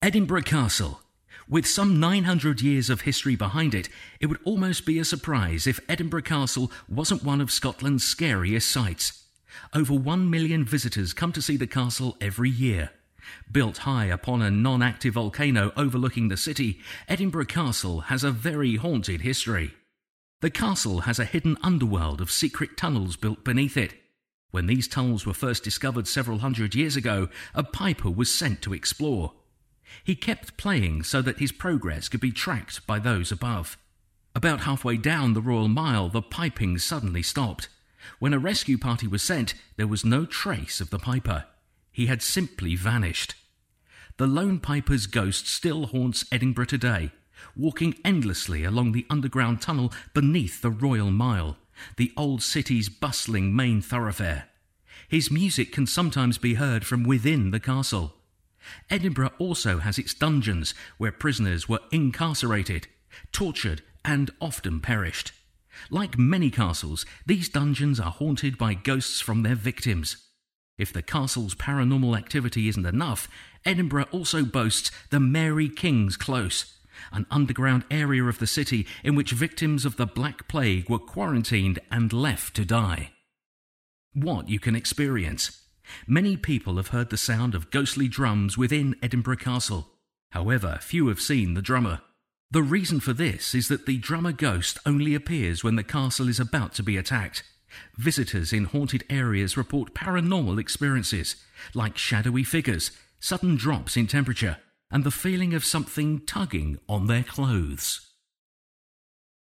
Edinburgh Castle. With some 900 years of history behind it, it would almost be a surprise if Edinburgh Castle wasn't one of Scotland's scariest sights. Over 1 million visitors come to see the castle every year. Built high upon a non-active volcano overlooking the city, Edinburgh Castle has a very haunted history. The castle has a hidden underworld of secret tunnels built beneath it. When these tunnels were first discovered several hundred years ago, a piper was sent to explore. He kept playing so that his progress could be tracked by those above. About halfway down the Royal Mile, the piping suddenly stopped. When a rescue party was sent, there was no trace of the piper. He had simply vanished. The lone piper's ghost still haunts Edinburgh today, walking endlessly along the underground tunnel beneath the Royal Mile, the old city's bustling main thoroughfare. His music can sometimes be heard from within the castle. Edinburgh also has its dungeons, where prisoners were incarcerated, tortured, and often perished. Like many castles, these dungeons are haunted by ghosts from their victims. If the castle's paranormal activity isn't enough, Edinburgh also boasts the Mary King's Close, an underground area of the city in which victims of the Black Plague were quarantined and left to die. What you can experience. Many people have heard the sound of ghostly drums within Edinburgh Castle. However, few have seen the drummer. The reason for this is that the drummer ghost only appears when the castle is about to be attacked. Visitors in haunted areas report paranormal experiences, like shadowy figures, sudden drops in temperature, and the feeling of something tugging on their clothes.